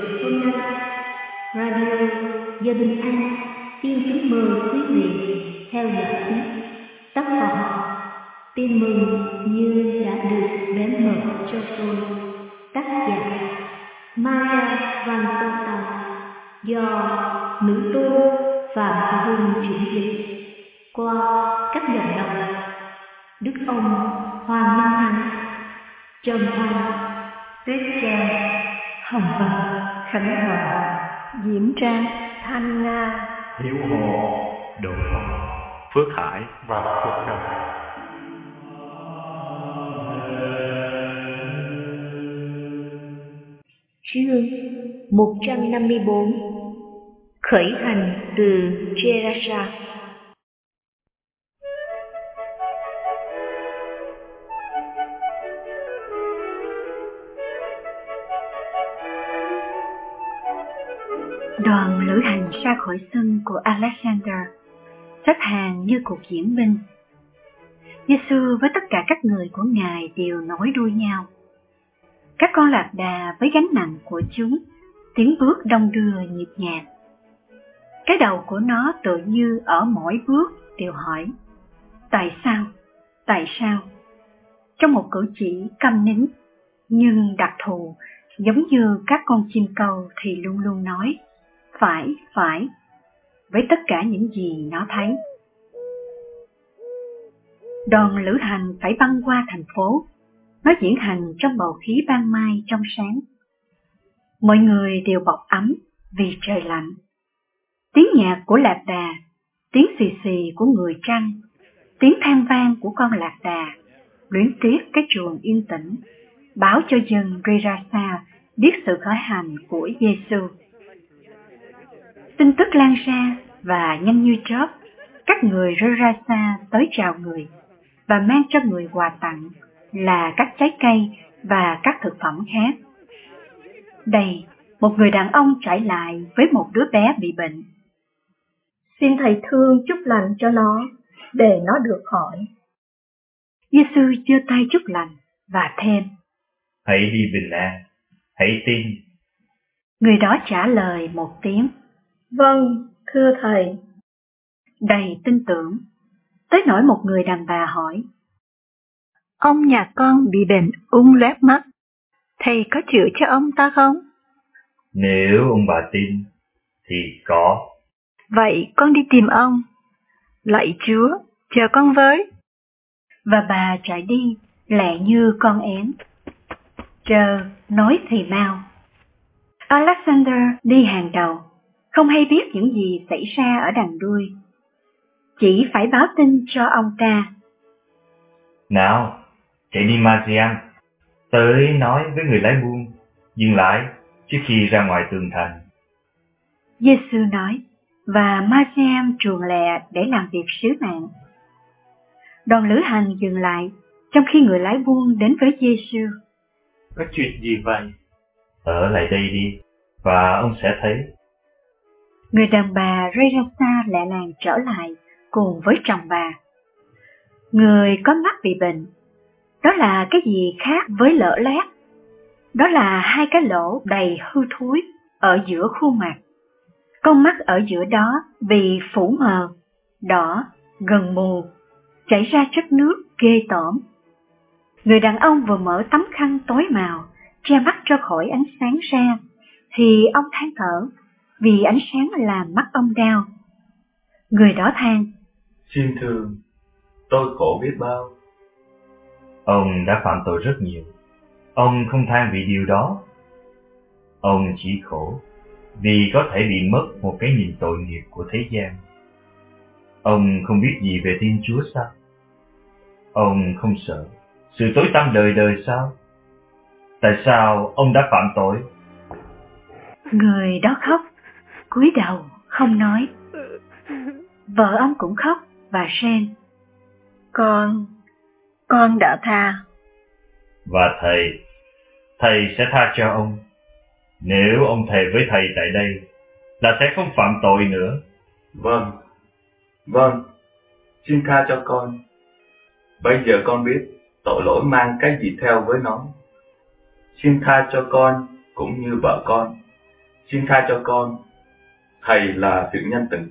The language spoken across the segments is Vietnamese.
Phương Nam, Radio Giờ Bình An xin kính mời quý vị theo dõi tiếp tác phẩm Tin mừng như đã được bén mở cho tôi, tác giả Maria Van Tota, do nữ tu Phạm Hùng chuyển dịch qua các giọng đọc Đức ông Hoàng Minh Thắng, Trần Thanh, Tuyết Trang, Hồng Vân, Khánh Hòa, Diễm Trang, Thanh Nga, Hiếu Hồ, Độ Phong, Phước Hải và Phước Đồng. Chương 154. Khởi hành từ Gerasa. Đoàn lữ hành ra khỏi sân của Alexander, xếp hàng như cuộc diễn binh. Giêsu với tất cả các người của Ngài đều nối đuôi nhau. Các con lạc đà với gánh nặng của chúng, tiếng bước đong đưa nhịp nhàng. Cái đầu của nó tự như ở mỗi bước đều hỏi, tại sao, tại sao? Trong một cử chỉ câm nín, nhưng đặc thù, giống như các con chim câu thì luôn luôn nói, phải, với tất cả những gì nó thấy. Đoàn lữ hành phải băng qua thành phố. Nó diễn hành trong bầu khí ban mai trong sáng. Mọi người đều bọc ấm vì trời lạnh. Tiếng nhạc của lạc đà, tiếng xì xì của người trăng, tiếng than vang của con lạc đà, luyến tiếc cái chuồng yên tĩnh, báo cho dân Gerasa biết sự khởi hành của Giêsu. Tin tức lan ra và nhanh như chớp, các người Gerasa tới chào người và mang cho người quà tặng là các trái cây và các thực phẩm khác. Đây, một người đàn ông trải lại với một đứa bé bị bệnh. Xin thầy thương chúc lành cho nó, để nó được khỏi. Giêsu giơ tay chúc lành và thêm, hãy đi bình an, hãy tin. Người đó trả lời một tiếng, vâng, thưa thầy. Đầy tin tưởng, tới nỗi một người đàn bà hỏi, ông nhà con bị bệnh ung loét mắt, thầy có chữa cho ông ta không? Nếu ông bà tin, thì có. Vậy con đi tìm ông. Lạy Chúa, chờ con với. Và bà chạy đi, lẹ như con én. Chờ, nói thì mau. Alexander đi hàng đầu, không hay biết những gì xảy ra ở đằng đuôi. Chỉ phải báo tin cho ông ta. Nào, chạy đi Mariam, tới nói với người lái buôn, dừng lại trước khi ra ngoài tường thành. Giêsu nói, và Mariam truồng lẹ để làm việc sứ mạng. Đoàn lữ hành dừng lại, trong khi người lái buôn đến với Giêsu. Có chuyện gì vậy? Ở lại đây đi, và ông sẽ thấy. Người đàn bà Gerasa lẹ làng trở lại cùng với chồng bà. Người có mắt bị bệnh, đó là cái gì khác với lở loét? Đó là hai cái lỗ đầy hư thối ở giữa khuôn mặt. Con mắt ở giữa đó vì phủ mờ, đỏ, gần mù, chảy ra chất nước ghê tởm. Người đàn ông vừa mở tấm khăn tối màu, che mắt cho khỏi ánh sáng ra, thì ông than thở, vì ánh sáng làm mắt ông đau. Người đó than, xin thương, tôi khổ biết bao. Ông đã phạm tội rất nhiều, ông không than vì điều đó. Ông chỉ khổ vì có thể bị mất một cái nhìn tội nghiệp của thế gian. Ông không biết gì về Thiên Chúa sao? Ông không sợ sự tối tăm đời đời sao? Tại sao ông đã phạm tội? Người đó khóc, cúi đầu không nói. Vợ ông cũng khóc và rên, con đã tha. Và thầy sẽ tha cho ông. Nếu ông thề với thầy tại đây là sẽ không phạm tội nữa. Vâng, xin tha cho con. Bây giờ con biết tội lỗi mang cái gì theo với nó. Xin tha cho con cũng như vợ con. xin tha cho con. Thầy là sự nhân từ.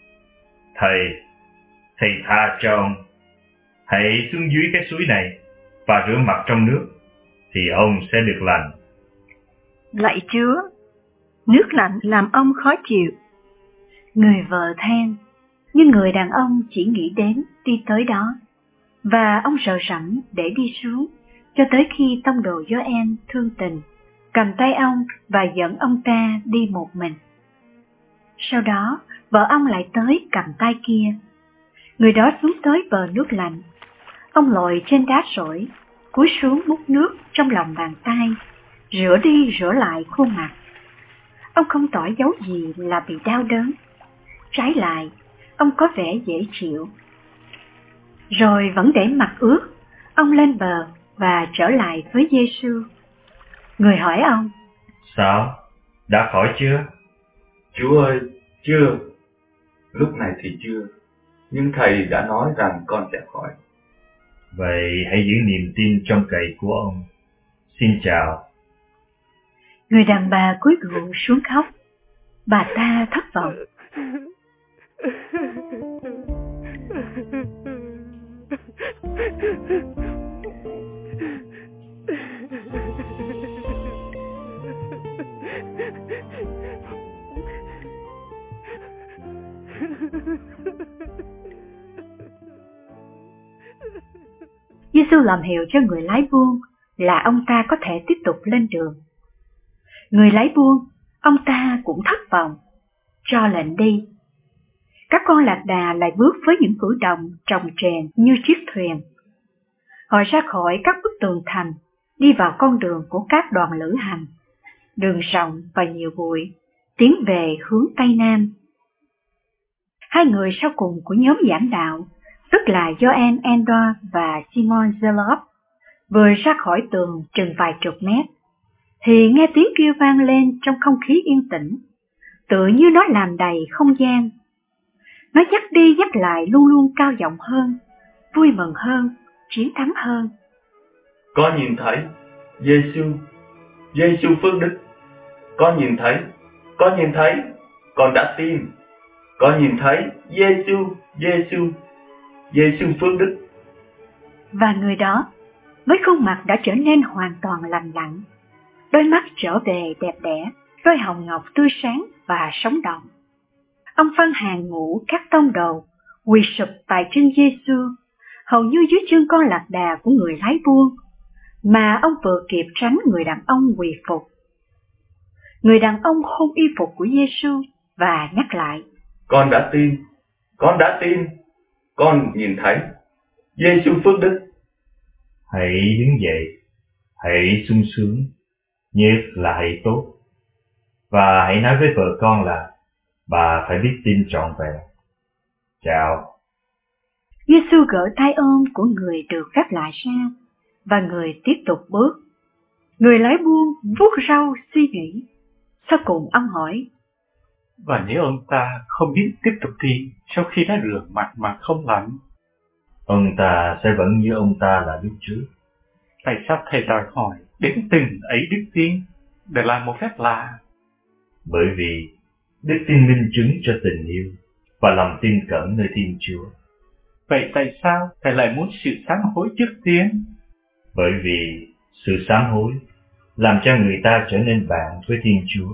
Thầy tha cho ông. Hãy xuống dưới cái suối này và rửa mặt trong nước, thì ông sẽ được lành. Lạy Chúa, nước lạnh làm ông khó chịu. Người vợ than, nhưng người đàn ông chỉ nghĩ đến đi tới đó, và ông sợ sẵn để đi xuống, cho tới khi tông đồ Gioan thương tình cầm tay ông và dẫn ông ta đi một mình. Sau đó, vợ ông lại tới cầm tay kia. Người đó xuống tới bờ nước lạnh. Ông lội trên đá sỏi, cúi xuống múc nước trong lòng bàn tay, rửa đi rửa lại khuôn mặt. Ông không tỏ dấu gì là bị đau đớn. Trái lại, ông có vẻ dễ chịu. Rồi vẫn để mặt ướt, ông lên bờ và trở lại với Giê-xu. Người hỏi ông: Sao? Đã khỏi chưa? Chúa ơi, chưa. Lúc này thì chưa. Nhưng thầy đã nói rằng con sẽ khỏi. Vậy hãy giữ niềm tin trong cậy của ông. Xin chào. Người đàn bà cúi gù xuống khóc. Bà ta thất vọng. Giê-xu làm hiệu cho người lái buôn là ông ta có thể tiếp tục lên đường. Người lái buôn, ông ta cũng thất vọng, cho lệnh đi. Các con lạc đà lại bước với những cử động trồng trèn như chiếc thuyền. Họ ra khỏi các bức tường thành, đi vào con đường của các đoàn lữ hành, đường rộng và nhiều bụi, tiến về hướng Tây Nam. Hai người sau cùng của nhóm giảng đạo, tức là Gioan Endor và Simon Zealot, vừa ra khỏi tường chừng vài chục mét, thì nghe tiếng kêu vang lên trong không khí yên tĩnh, tựa như nó làm đầy không gian. Nó dắt đi dắt lại luôn luôn cao giọng hơn, vui mừng hơn, chiến thắng hơn. Con nhìn thấy Giê-xu, Giê-xu phước đức. Con nhìn thấy, con đã tin. Con nhìn thấy Giê-xu, Giê-xu phước đức. Và người đó, với khuôn mặt đã trở nên hoàn toàn lành lặn, đôi mắt trở về đẹp đẽ, đôi hồng ngọc tươi sáng và sống động. Ông phân hàng ngũ các tông đồ, quỳ sụp tại chân Giê-xu, hầu như dưới chân con lạc đà của người lái buôn, mà ông vừa kịp tránh người đàn ông quỳ phục. Người đàn ông hôn y phục của Giê-xu và nhắc lại: Con đã tin, con nhìn thấy Giê-xu phước đức. Hãy đứng dậy, hãy sung sướng, nhất là hãy tốt. Và hãy nói với vợ con là bà phải biết tin trọn vẹn. Chào. Giê-xu gỡ tay ôm của người được gấp lại ra, và người tiếp tục bước. Người lái buôn vuốt râu suy nghĩ. Sau cùng ông hỏi: Và nếu ông ta không biết tiếp tục đi sau khi đã rửa mặt mà không lạnh? Ông ta sẽ vẫn như ông ta là lúc trước. Tại sao thầy đòi hỏi đến từng ấy đức tin để làm một phép lạ? Bởi vì đức tin minh chứng cho tình yêu và lòng tin cẩn nơi Thiên Chúa. Vậy tại sao thầy lại muốn sự sám hối trước tiên? Bởi vì sự sám hối làm cho người ta trở nên bạn với Thiên Chúa.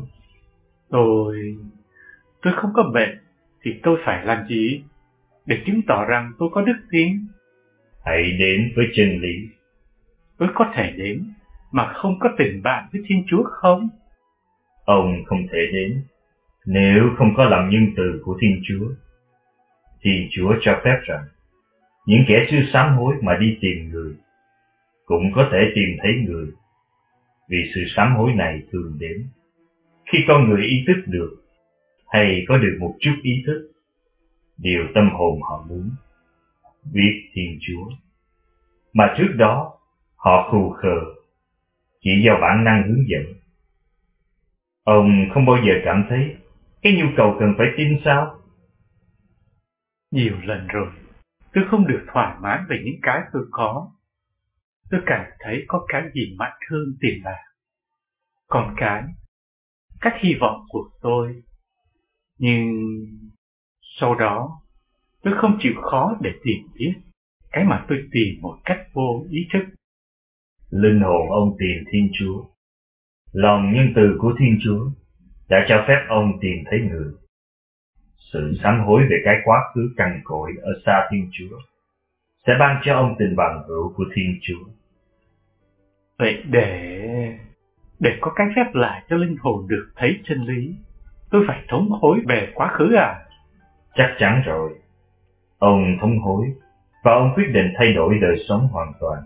Tôi không có bệnh, thì tôi phải làm gì để chứng tỏ rằng tôi có đức tin? Hãy đến với chân lý. Tôi có thể đến mà không có tình bạn với Thiên Chúa không? Ông không thể đến nếu không có lòng nhân từ của Thiên Chúa. Thiên Chúa cho phép rằng những kẻ chưa sám hối mà đi tìm người cũng có thể tìm thấy người, vì sự sám hối này thường đến khi con người ý thức được hay có được một chút ý thức điều tâm hồn họ muốn, biết Thiên Chúa, mà trước đó họ khù khờ chỉ do bản năng hướng dẫn. Ông không bao giờ cảm thấy cái nhu cầu cần phải tin sao? Nhiều lần rồi, tôi không được thỏa mãn về những cái tôi có. Tôi cảm thấy có cái gì mạnh hơn tiền bạc. Còn cái các hy vọng của tôi. Nhưng sau đó, tôi không chịu khó để tìm biết cái mà tôi tìm một cách vô ý thức. Linh hồn ông tìm Thiên Chúa. Lòng nhân từ của Thiên Chúa đã cho phép ông tìm thấy người. Sự sám hối về cái quá khứ cằn cỗi ở xa Thiên Chúa sẽ ban cho ông tình bằng hữu của Thiên Chúa. Vậy để có cách phép lại cho linh hồn được thấy chân lý, tôi phải thống hối về quá khứ à? Chắc chắn rồi. Ông thống hối và ông quyết định thay đổi đời sống hoàn toàn.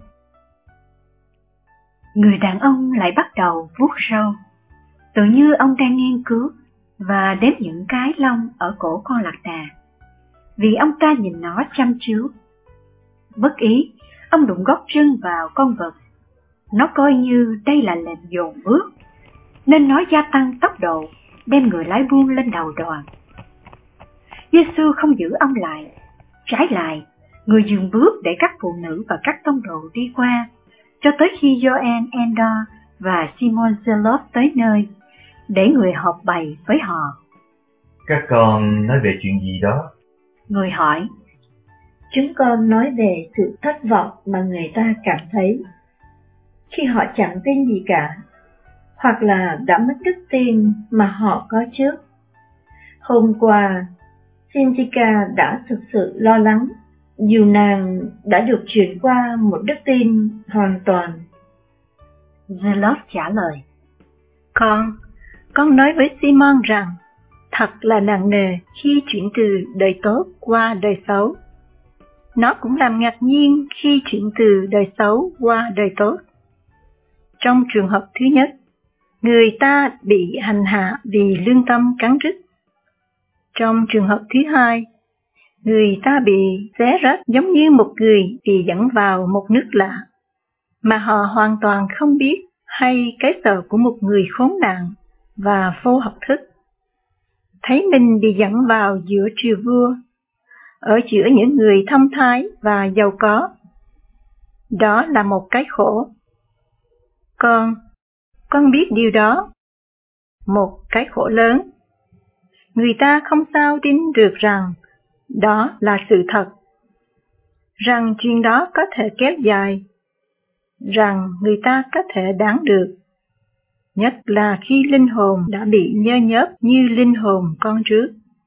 Người đàn ông lại bắt đầu vuốt râu, tự như ông đang nghiên cứu và đếm những cái lông ở cổ con lạc đà, vì ông ta nhìn nó chăm chú. Bất ý, ông đụng gót chân vào con vật. Nó coi như đây là lệnh dồn bước, nên nó gia tăng tốc độ, đem người lái buôn lên đầu đoàn. Giê-xu không giữ ông lại, trái lại, người dừng bước để các phụ nữ và các tông đồ đi qua, cho tới khi Gioan Endor và Simon Zealot tới nơi, để người họp bày với họ. Các con nói về chuyện gì đó? Người hỏi. Chúng con nói về sự thất vọng mà người ta cảm thấy khi họ chẳng tin gì cả, hoặc là đã mất đức tin mà họ có trước. Hôm qua, Cynthia đã thực sự lo lắng, dù nàng đã được chuyển qua một đức tin hoàn toàn. Zealot trả lời. Con nói với Simon rằng thật là nặng nề khi chuyển từ đời tốt qua đời xấu. Nó cũng làm ngạc nhiên khi chuyển từ đời xấu qua đời tốt. Trong trường hợp thứ nhất, người ta bị hành hạ vì lương tâm cắn rứt. Trong trường hợp thứ hai, người ta bị xé rách giống như một người bị dẫn vào một nước lạ, mà họ hoàn toàn không biết hay cái sợ của một người khốn nạn và vô học thức. Thấy mình bị dẫn vào giữa triều vua, ở giữa những người thông thái và giàu có. Đó là một cái khổ. Con biết điều đó. Một cái khổ lớn. Người ta không sao tin được rằng đó là sự thật, rằng chuyện đó có thể kéo dài, rằng người ta có thể đáng được, nhất là khi linh hồn đã bị nhơ nhớp như linh hồn con trước.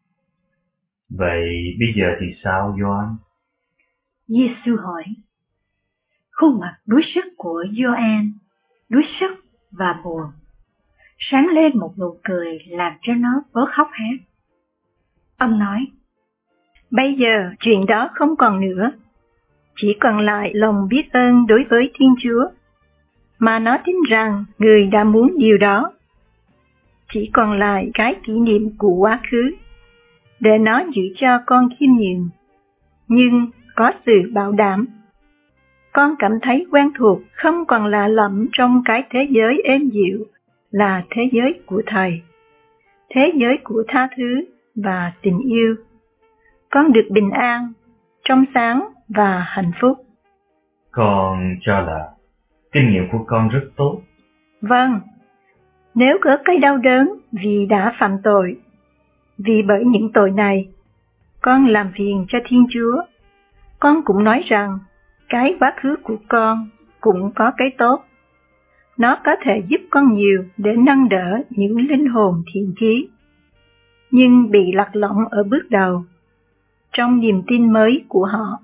Vậy bây giờ thì sao, Gioan? Giê-xu hỏi. Khuôn mặt đuối sức của Gioan, đuối sức và buồn, sáng lên một nụ cười làm cho nó bớt khóc hát. Ông nói, bây giờ chuyện đó không còn nữa, chỉ còn lại lòng biết ơn đối với Thiên Chúa, mà nó tin rằng người đã muốn điều đó. Chỉ còn lại cái kỷ niệm của quá khứ, để nó giữ cho con khiêm nhường, nhưng có sự bảo đảm. Con cảm thấy quen thuộc, không còn lạ lẫm trong cái thế giới êm dịu là thế giới của Thầy, thế giới của tha thứ và tình yêu. Con được bình an, trong sáng và hạnh phúc. Con cho là kinh nghiệm của con rất tốt. Vâng, nếu có cái đau đớn vì đã phạm tội, vì bởi những tội này, con làm phiền cho Thiên Chúa. Con cũng nói rằng cái quá khứ của con cũng có cái tốt. Nó có thể giúp con nhiều để nâng đỡ những linh hồn thiện chí, nhưng bị lạc lõng ở bước đầu, trong niềm tin mới của họ.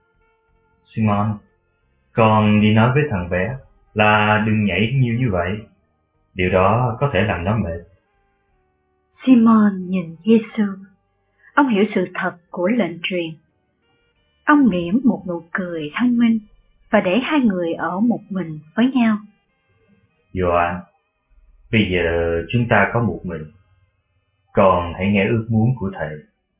Simon, con đi nói với thằng bé là đừng nhảy nhiều như vậy. Điều đó có thể làm nó mệt. Simon nhìn Giê-xu. Ông hiểu sự thật của lệnh truyền. Ông mỉm một nụ cười thông minh và để hai người ở một mình với nhau. Gioan, bây giờ chúng ta có một mình. Con hãy nghe ước muốn của Thầy.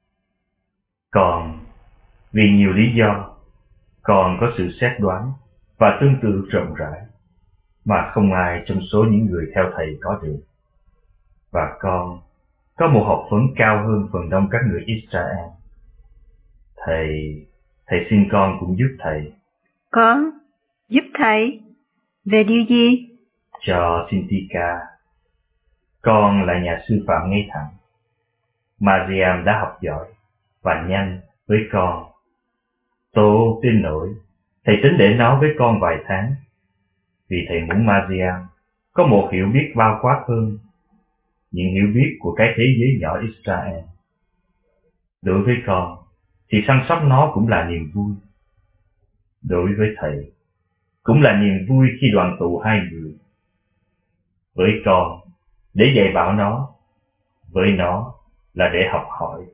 Còn vì nhiều lý do, con có sự xét đoán và tương tự rộng rãi mà không ai trong số những người theo Thầy có được. Và con có một học vấn cao hơn phần đông các người Israel. Thầy xin con cũng giúp Thầy. Con giúp Thầy? Về điều gì? Cho Cynthia. Con là nhà sư phạm ngay thẳng. Mariam đã học giỏi và nhanh với con. Tôi tin nổi, thầy tính để nó với con vài tháng, vì thầy muốn Mariam có một hiểu biết bao quát hơn những hiểu biết của cái thế giới nhỏ Israel. Đối với con thì săn sóc nó cũng là niềm vui. Đối với thầy cũng là niềm vui khi đoàn tụ hai người. Với con, để dạy bảo nó, với nó là để học hỏi.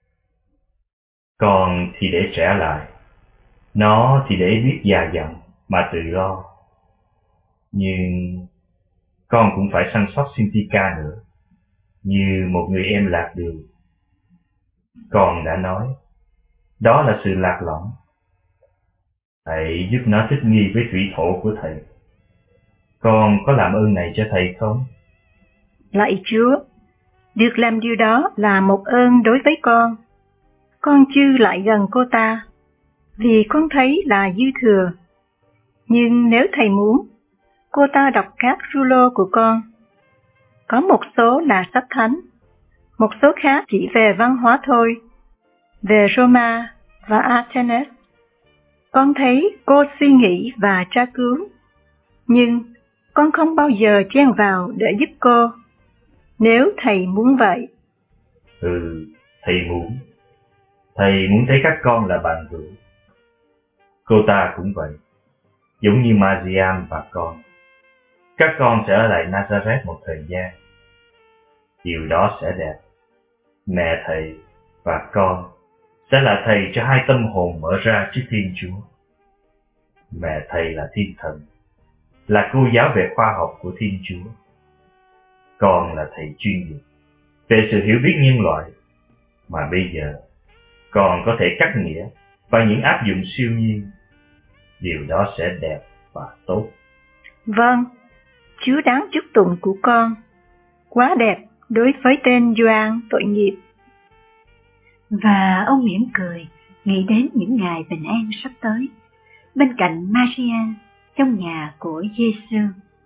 Con thì để trẻ lại, nó thì để biết già dặn mà tự lo. Nhưng con cũng phải săn sóc Cynthia nữa, như một người em lạc đường. Con đã nói, đó là sự lạc lõng. Hãy giúp nó thích nghi với thủy thổ của thầy. Con có làm ơn này cho thầy không? Lạy Chúa, được làm điều đó là một ơn đối với con. Con chưa lại gần cô ta, vì con thấy là dư thừa. Nhưng nếu thầy muốn, cô ta đọc các rulo của con. Có một số là sách thánh, một số khác chỉ về văn hóa thôi, về Roma và Athens. Con thấy cô suy nghĩ và tra cứu, nhưng con không bao giờ chen vào để giúp cô, nếu thầy muốn vậy. Thầy muốn. Thầy muốn thấy các con là bạn hữu. Cô ta cũng vậy, giống như Mariam và con. Các con sẽ ở lại Nazareth một thời gian. Điều đó sẽ đẹp. Mẹ thầy và con sẽ là thầy cho hai tâm hồn mở ra trước Thiên Chúa. Mẹ thầy là thiên thần, là cô giáo về khoa học của Thiên Chúa. Con là thầy chuyên nghiệp về sự hiểu biết nhân loại, mà bây giờ con có thể cắt nghĩa và những áp dụng siêu nhiên. Điều đó sẽ đẹp và tốt. Vâng, Chúa đáng chúc tụng của con. Quá đẹp đối với tên Gioan tội nghiệp. Và ông mỉm cười, nghĩ đến những ngày bình an sắp tới, bên cạnh Maria trong nhà của Giêsu.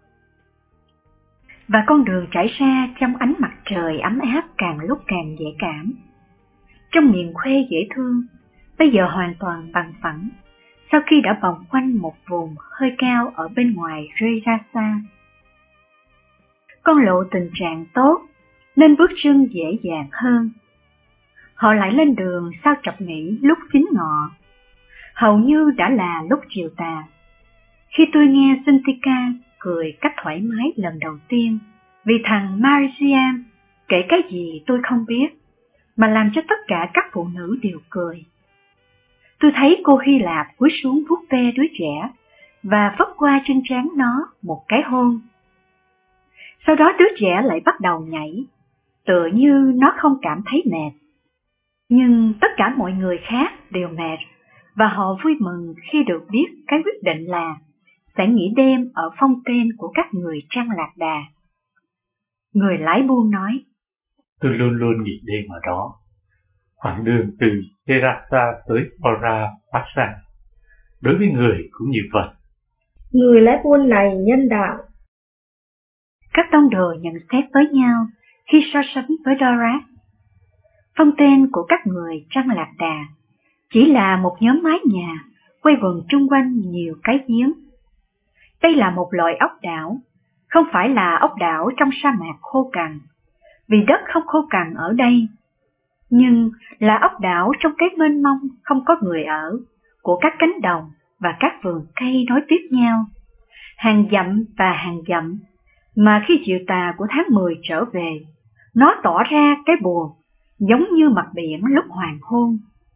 Và con đường trải ra trong ánh mặt trời ấm áp càng lúc càng dễ cảm. Trong miền quê dễ thương, bây giờ hoàn toàn bằng phẳng, sau khi đã vòng quanh một vùng hơi cao ở bên ngoài rơi ra xa. Con lộ tình trạng tốt, nên bước chân dễ dàng hơn. Họ lại lên đường sau trọc nghỉ lúc chính ngọ. Hầu như đã là lúc chiều tà, khi tôi nghe Cynthia cười cách thoải mái lần đầu tiên, vì thằng Mariam kể cái gì tôi không biết, mà làm cho tất cả các phụ nữ đều cười. Tôi thấy cô Hy Lạp cúi xuống vuốt ve đứa trẻ và vấp qua trên trán nó một cái hôn. Sau đó đứa trẻ lại bắt đầu nhảy, tựa như nó không cảm thấy mệt. Nhưng tất cả mọi người khác đều mệt, và họ vui mừng khi được biết cái quyết định là sẽ nghỉ đêm ở phong tên của các người Trăng Lạc Đà. Người lái buôn nói, tôi luôn luôn nghỉ đêm ở đó. Khoảng đường từ Terasa tới Ora Passa, đối với người cũng như vậy. Người lái buôn này nhân đạo. Các tông đồ nhận xét với nhau khi so sánh với Dora. Phong tên của các người Trăng Lạc Đà chỉ là một nhóm mái nhà quay quần chung quanh nhiều cái giếng. Đây là một loại ốc đảo, không phải là ốc đảo trong sa mạc khô cằn, vì đất không khô cằn ở đây, nhưng là ốc đảo trong cái mênh mông không có người ở, của các cánh đồng và các vườn cây nối tiếp nhau, hàng dặm và hàng dặm, mà khi chiều tà của tháng 10 trở về, nó tỏ ra cái buồn, giống như mặt biển lúc hoàng hôn.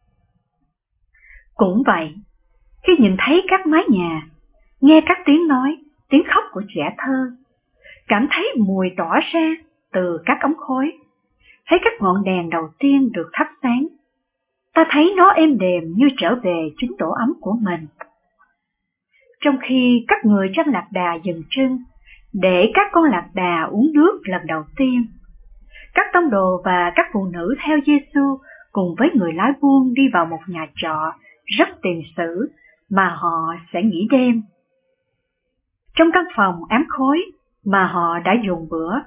Cũng vậy, khi nhìn thấy các mái nhà, nghe các tiếng nói, tiếng khóc của trẻ thơ, cảm thấy mùi tỏa ra từ các ống khói, thấy các ngọn đèn đầu tiên được thắp sáng, ta thấy nó êm đềm như trở về chính tổ ấm của mình. Trong khi các người Trăng Lạc Đà dừng chân để các con lạc đà uống nước lần đầu tiên, các tông đồ và các phụ nữ theo Giêsu cùng với người lái buôn đi vào một nhà trọ rất tiền sử mà họ sẽ nghỉ đêm. Trong căn phòng ám khói mà họ đã dùng bữa,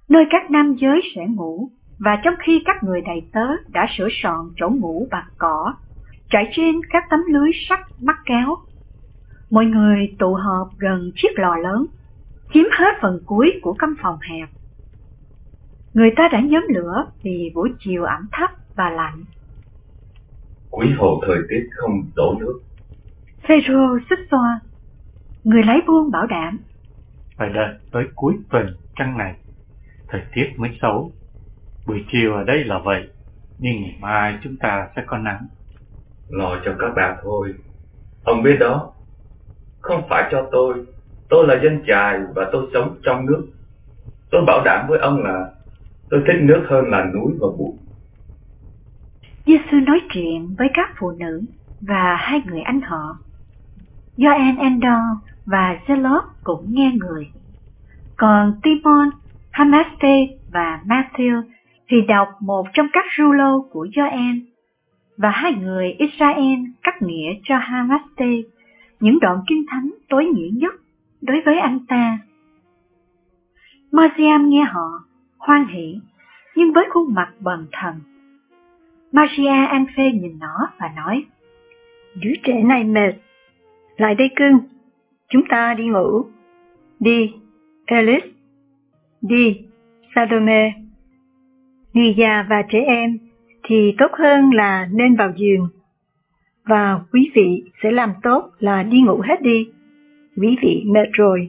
nơi các nam giới sẽ ngủ, và trong khi các người đầy tớ đã sửa soạn chỗ ngủ bằng cỏ, trải trên các tấm lưới sắt mắc kéo. Mọi người tụ họp gần chiếc lò lớn, chiếm hết phần cuối của căn phòng hẹp. Người ta đã nhóm lửa vì buổi chiều ẩm thấp và lạnh. Quý hồ thời tiết không đổ nước. Phêrô xích xoa, người lái buôn bảo đảm. Phải đợi tới cuối tuần trăng này, thời tiết mới xấu. Buổi chiều ở đây là vậy, nhưng ngày mai chúng ta sẽ có nắng. Lo cho các bạn thôi. Ông biết đó, không phải cho tôi là dân chài và tôi sống trong nước. Tôi bảo đảm với ông là tôi thích nước hơn là núi và bụi. Giê-xu nói chuyện với các phụ nữ và hai người anh họ. Gioan Endor và Zelot cũng nghe người. Còn Timon, Hamaste và Matthew thì đọc một trong các rulo của Gioan, và hai người Israel cắt nghĩa cho Hamaste những đoạn kinh thánh tối nghĩa nhất đối với anh ta. Margiam nghe họ hoan hỉ, nhưng với khuôn mặt bần thần. Maria Anphe nhìn nó và nói: Đứa trẻ này mệt. Lại đây cưng, chúng ta đi ngủ. Đi, Alice. Đi, Salome. Người già và trẻ em thì tốt hơn là nên vào giường. Và quý vị sẽ làm tốt là đi ngủ hết đi. Quý vị mệt rồi.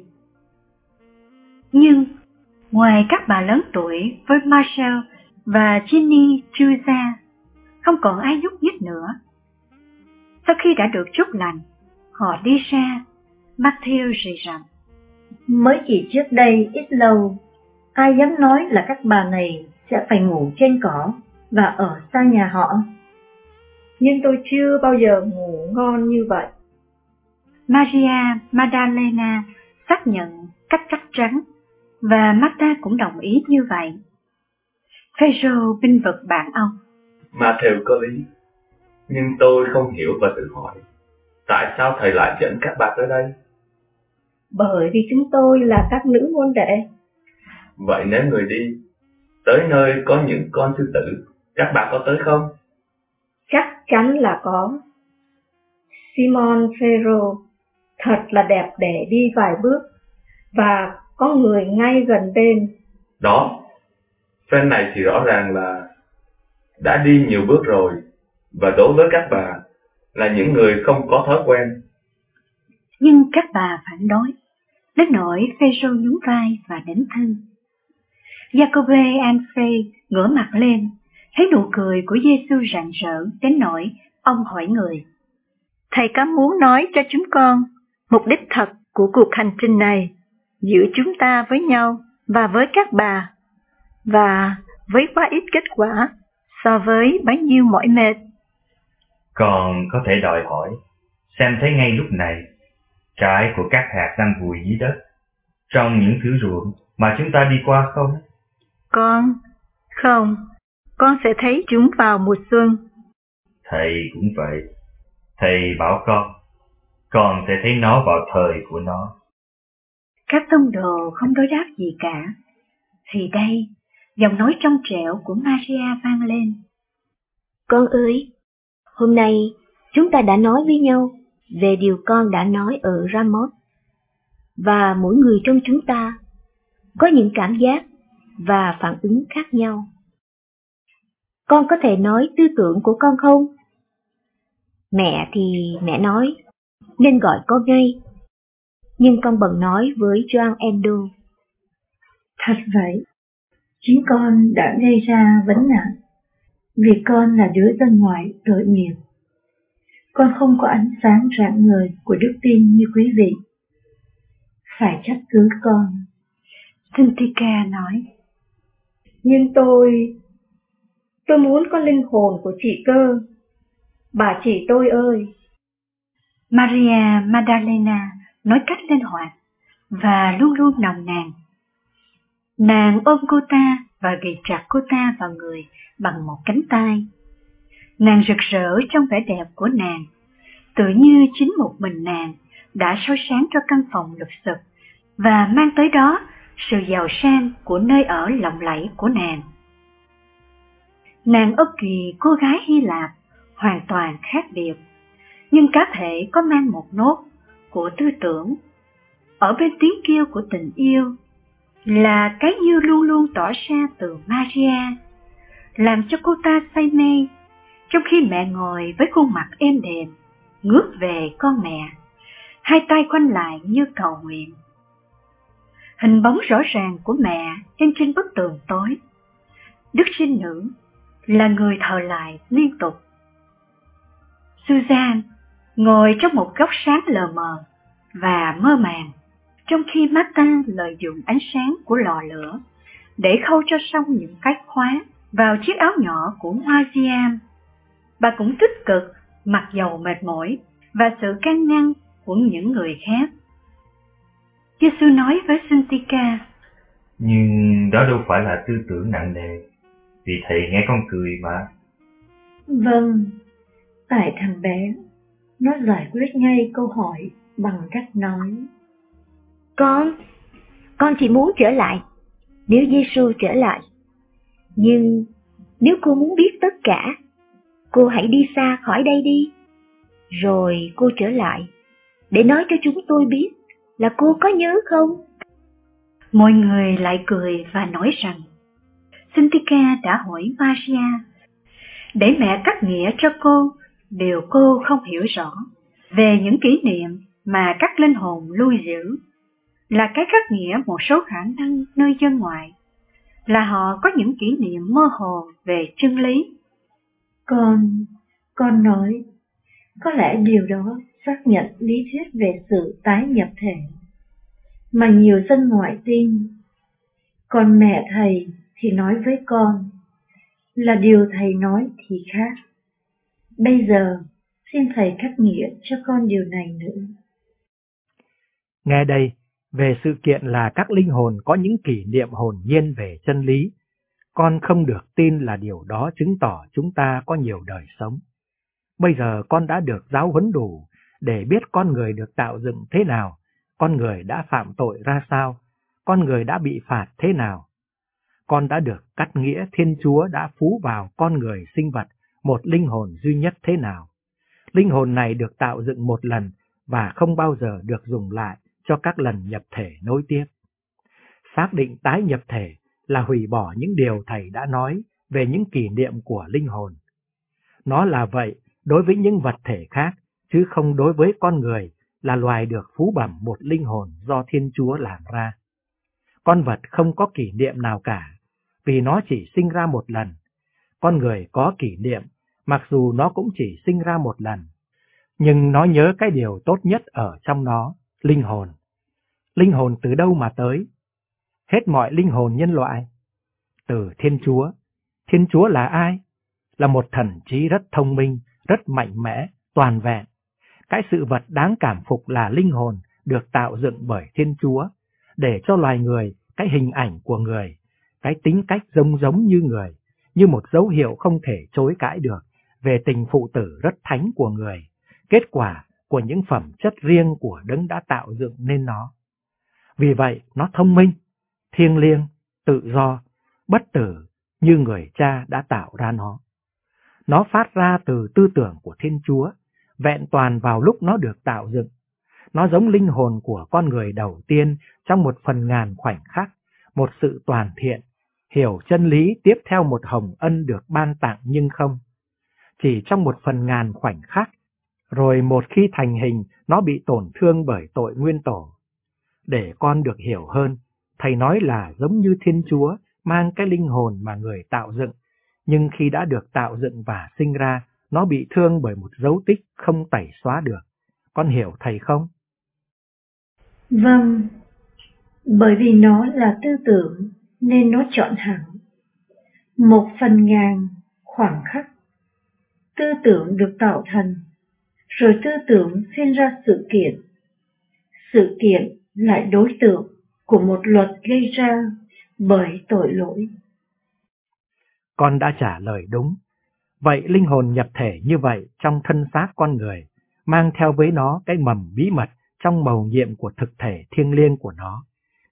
Nhưng ngoài các bà lớn tuổi với Marshall và Ginny Chuza, không còn ai nhúc nhích nữa. Sau khi đã được chúc lành, họ đi ra. Matthew rì rầm: Mới chỉ trước đây ít lâu, ai dám nói là các bà này sẽ phải ngủ trên cỏ và ở xa nhà họ. Nhưng tôi chưa bao giờ ngủ ngon như vậy. Maria Magdalena xác nhận cách chắc chắn, và Martha cũng đồng ý như vậy. Phêrô binh vực bạn ông: Matthew có lý, nhưng tôi không hiểu và tự hỏi, tại sao thầy lại dẫn các bà tới đây? Bởi vì chúng tôi là các nữ môn đệ. Vậy nếu người đi tới nơi có những con sư tử, các bà có tới không? Chắc chắn là có. Simon Phêrô thật là đẹp để đi vài bước, và có người ngay gần bên. Đó, phen này thì rõ ràng là đã đi nhiều bước rồi, và đối với các bà là những người không có thói quen. Nhưng các bà phản đối, đến nỗi Phêrô nhún vai và đỉnh thân. Jacobe Anphe ngửa mặt lên, thấy nụ cười của Giê-xu rạng rỡ đến nỗi ông hỏi người: Thầy có muốn nói cho chúng con mục đích thật của cuộc hành trình này giữa chúng ta với nhau và với các bà, và với quá ít kết quả so với bấy nhiêu mỏi mệt? Còn có thể đòi hỏi, xem thấy ngay lúc này, trái của các hạt đang vùi dưới đất, trong những thửa ruộng mà chúng ta đi qua không? Con sẽ thấy chúng vào mùa xuân. Thầy cũng vậy. Thầy bảo con sẽ thấy nó vào thời của nó. Các tông đồ không đối đáp gì cả. Thì đây, giọng nói trong trẻo của Maria vang lên: Con ơi, hôm nay chúng ta đã nói với nhau về điều con đã nói ở Ramoth. Và mỗi người trong chúng ta có những cảm giác và phản ứng khác nhau. Con có thể nói tư tưởng của con không? Mẹ thì mẹ nói, nên gọi con ngay. Nhưng con bận nói với Gioan Endor. Thật vậy, chính con đã gây ra vấn nạn, vì con là đứa dân ngoại tội nghiệp. Con không có ánh sáng rạng ngời của đức tin như quý vị. Phải trách cứ con. Cynthia nói: Nhưng tôi muốn có linh hồn của chị cơ. Bà chị tôi ơi. Maria Magdalena nói cách linh hoạt và luôn luôn nồng nàn. Nàng ôm cô ta và ghì chặt cô ta vào người bằng một cánh tay. Nàng rực rỡ trong vẻ đẹp của nàng, tự như chính một mình nàng đã soi sáng cho căn phòng lụp xụp và mang tới đó sự giàu sang của nơi ở lộng lẫy của nàng. Nàng Ơ Kỳ, cô gái Hy Lạp, hoàn toàn khác biệt, nhưng cá thể có mang một nốt của tư tưởng. Ở bên tiếng kêu của tình yêu là cái yêu luôn luôn tỏ ra từ Maria, làm cho cô ta say mê, trong khi mẹ ngồi với khuôn mặt êm đềm, ngước về con mẹ, hai tay khoanh lại như cầu nguyện. Hình bóng rõ ràng của mẹ trên bức tường tối. Đức Trinh Nữ là người thờ lại liên tục. Susan ngồi trong một góc sáng lờ mờ và mơ màng, trong khi Martha lợi dụng ánh sáng của lò lửa để khâu cho xong những cái khóa vào chiếc áo nhỏ của Hoa Diam. Bà cũng tích cực mặc dầu mệt mỏi và sự can ngăn của những người khác. Giê-xu nói với Cynthia: Nhưng đó đâu phải là tư tưởng nặng nề, vì thầy nghe con cười mà. Vâng, tại thằng bé, nó giải quyết ngay câu hỏi bằng cách nói: Con chỉ muốn trở lại, nếu Giê-xu trở lại. Nhưng nếu cô muốn biết tất cả, cô hãy đi xa khỏi đây đi. Rồi cô trở lại, để nói cho chúng tôi biết là cô có nhớ không? Mọi người lại cười và nói rằng Cynthia đã hỏi Maria để mẹ cắt nghĩa cho cô điều cô không hiểu rõ về những kỷ niệm mà các linh hồn lưu giữ, là cái cắt nghĩa một số khả năng nơi dân ngoại, là họ có những kỷ niệm mơ hồ về chân lý. Con nói, có lẽ điều đó xác nhận lý thuyết về sự tái nhập thể mà nhiều dân ngoại tin. Còn mẹ thầy thì nói với con là điều thầy nói thì khác. Bây giờ xin thầy cắt nghĩa cho con điều này nữa. Nghe đây, về sự kiện là các linh hồn có những kỷ niệm hồn nhiên về chân lý, con không được tin là điều đó chứng tỏ chúng ta có nhiều đời sống. Bây giờ con đã được giáo huấn đủ để biết con người được tạo dựng thế nào, con người đã phạm tội ra sao, con người đã bị phạt thế nào. Con đã được cắt nghĩa Thiên Chúa đã phú vào con người sinh vật một linh hồn duy nhất thế nào. Linh hồn này được tạo dựng một lần và không bao giờ được dùng lại cho các lần nhập thể nối tiếp. Xác định tái nhập thể là hủy bỏ những điều thầy đã nói về những kỷ niệm của linh hồn. Nó là vậy đối với những vật thể khác, chứ không đối với con người là loài được phú bẩm một linh hồn do Thiên Chúa làm ra. Con vật không có kỷ niệm nào cả, vì nó chỉ sinh ra một lần. Con người có kỷ niệm, mặc dù nó cũng chỉ sinh ra một lần. Nhưng nó nhớ cái điều tốt nhất ở trong nó, linh hồn. Linh hồn từ đâu mà tới? Hết mọi linh hồn nhân loại. Từ Thiên Chúa. Thiên Chúa là ai? Là một thần trí rất thông minh, rất mạnh mẽ, toàn vẹn. Cái sự vật đáng cảm phục là linh hồn được tạo dựng bởi Thiên Chúa, để cho loài người cái hình ảnh của người, cái tính cách giống như người, như một dấu hiệu không thể chối cãi được về tình phụ tử rất thánh của người, kết quả của những phẩm chất riêng của Đấng đã tạo dựng nên nó. Vì vậy, nó thông minh, thiêng liêng, tự do, bất tử như người cha đã tạo ra nó. Nó phát ra từ tư tưởng của Thiên Chúa, vẹn toàn vào lúc nó được tạo dựng. Nó giống linh hồn của con người đầu tiên trong một phần ngàn khoảnh khắc, một sự toàn thiện, hiểu chân lý tiếp theo một hồng ân được ban tặng nhưng không. Chỉ trong một phần ngàn khoảnh khắc, rồi một khi thành hình, nó bị tổn thương bởi tội nguyên tổ. Để con được hiểu hơn, thầy nói là giống như Thiên Chúa mang cái linh hồn mà người tạo dựng, nhưng khi đã được tạo dựng và sinh ra, nó bị thương bởi một dấu tích không tẩy xóa được. Con hiểu thầy không? Vâng, bởi vì nó là tư tưởng nên nó chọn hẳn. Một phần ngàn khoảng khắc, tư tưởng được tạo thành, rồi tư tưởng sinh ra sự kiện. Sự kiện lại đối tượng của một luật gây ra bởi tội lỗi. Con đã trả lời đúng. Vậy linh hồn nhập thể như vậy trong thân xác con người, mang theo với nó cái mầm bí mật trong mầu nhiệm của thực thể thiêng liêng của nó,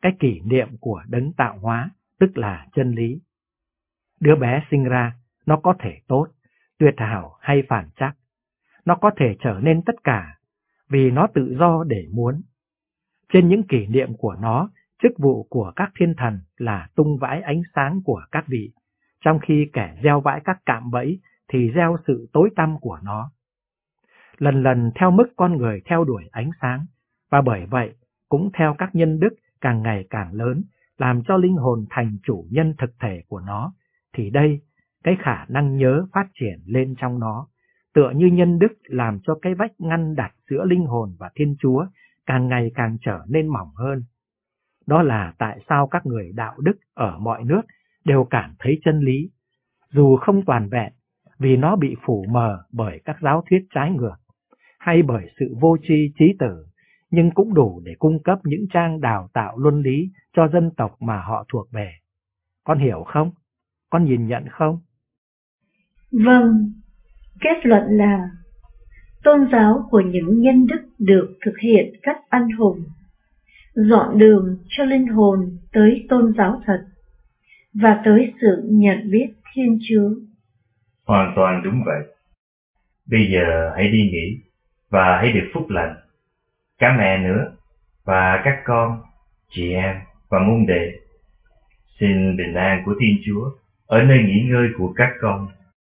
cái kỷ niệm của đấng tạo hóa, tức là chân lý. Đứa bé sinh ra, nó có thể tốt, tuyệt hảo hay phản trắc. Nó có thể trở nên tất cả, vì nó tự do để muốn. Trên những kỷ niệm của nó, chức vụ của các thiên thần là tung vãi ánh sáng của các vị, trong khi kẻ gieo vãi các cạm bẫy thì gieo sự tối tăm của nó. Lần lần theo mức con người theo đuổi ánh sáng, và bởi vậy cũng theo các nhân đức càng ngày càng lớn, làm cho linh hồn thành chủ nhân thực thể của nó, thì đây, cái khả năng nhớ phát triển lên trong nó, tựa như nhân đức làm cho cái vách ngăn đặt giữa linh hồn và Thiên Chúa càng ngày càng trở nên mỏng hơn. Đó là tại sao các người đạo đức ở mọi nước đều cảm thấy chân lý, dù không toàn vẹn, vì nó bị phủ mờ bởi các giáo thuyết trái ngược, hay bởi sự vô tri trí tử, nhưng cũng đủ để cung cấp những trang đào tạo luân lý cho dân tộc mà họ thuộc về. Con hiểu không? Con nhìn nhận không? Vâng, kết luận là tôn giáo của những nhân đức được thực hiện cách anh hùng, dọn đường cho linh hồn tới tôn giáo thật và tới sự nhận biết Thiên Chúa. Hoàn toàn đúng vậy. Bây giờ hãy đi nghỉ và hãy được phúc lành. Cả mẹ nữa và các con, chị em và môn đệ. Xin bình an của Thiên Chúa ở nơi nghỉ ngơi của các con.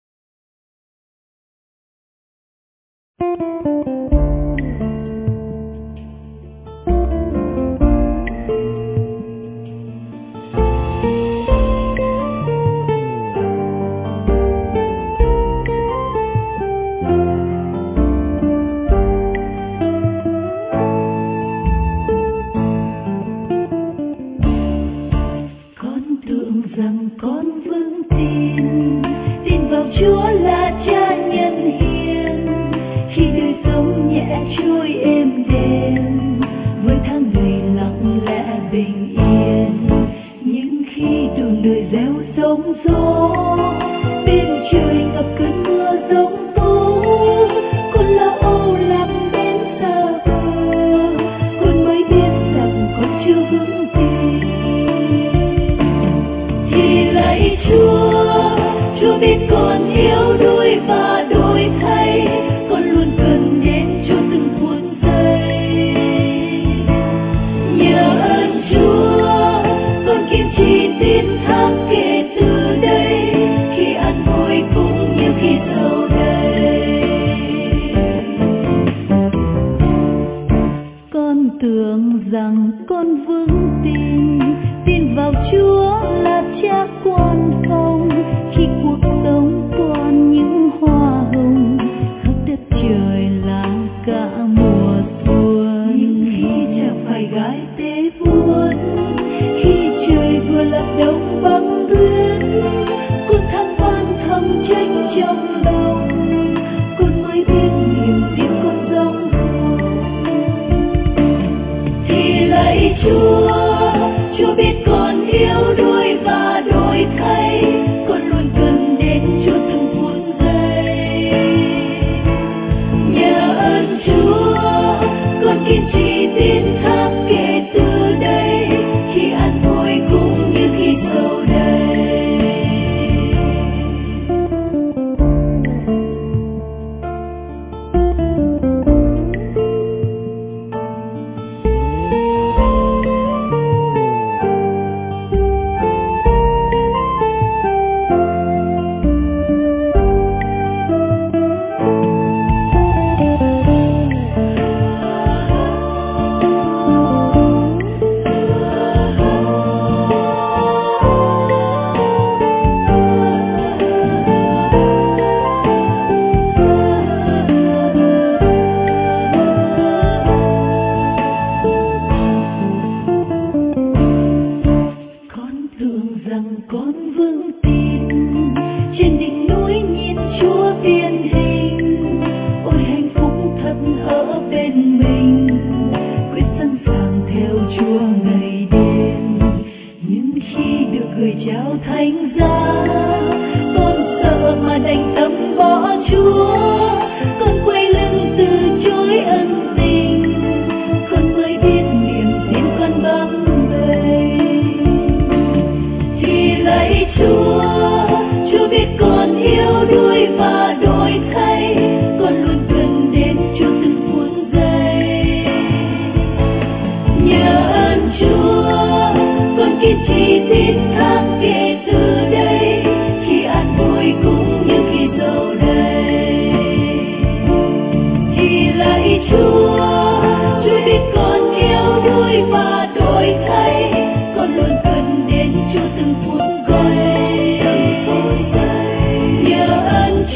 Chúa là Cha nhân hiền, khi đời sống nhẹ trôi êm đềm, với tháng ngày lặng lẽ bình yên. Nhưng khi đường đời gieo sóng gió, bên trời ngập cơn mưa giông tố, con lo âu làm đến xa vời, con mới biết rằng con chưa vững tin. Thì lạy Chúa biết con yếu đuối và đổi thay, con luôn cần đến cho từng phút giây. Nhờ ơn Chúa, con kiên trì tiến thác kể từ đây, khi an vui cũng như khi sầu đầy. Con tưởng rằng con vững tin vào Chúa là Cha quan phòng, khi cuộc sống còn những hoa hồng, khắp đất trời là cả mùa xuân. Nhưng khi chẳng phải gái tế vuốt, khi trời vừa lập đông băng tuyết, con than van thầm trách trong lòng, con mới biết niềm tin con rong ruổi. Thì lạy Chúa biết con yếu đuối và đổi thay, con luôn cần đến cho từng phút giây. Nhờ ơn Chúa, con kiên trì tiến thác kể từ đây, khi an vui cũng như khi sầu đầy. Con mới biết niềm tin con bám bền.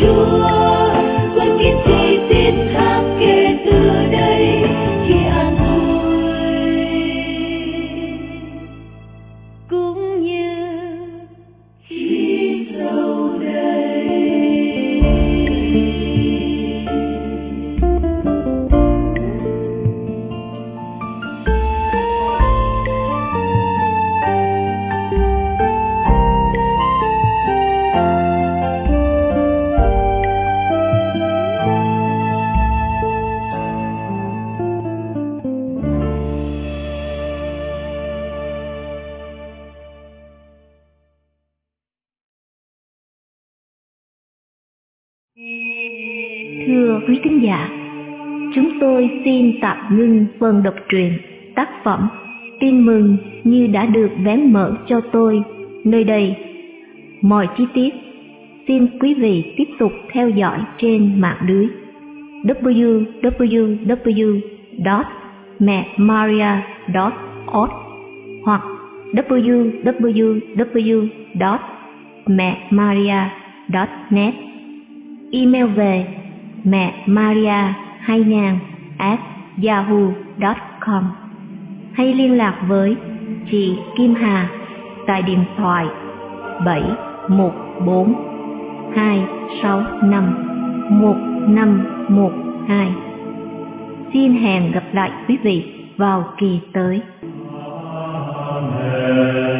Chúa, quân kiếp chi tiết thác kể từ đây khi an ủi, cũng như khi sau đây. Thưa quý thính giả, chúng tôi xin tạm ngưng phần đọc truyện tác phẩm Tin mừng như đã được vén mở cho tôi nơi đây. Mọi chi tiết xin quý vị tiếp tục theo dõi trên mạng lưới www.memaria.org hoặc www.memaria.net. Email về memaria2000@yahoo.com hay liên lạc với chị Kim Hà tại điện thoại 714-265-1512. Xin hẹn gặp lại quý vị vào kỳ tới. Amen.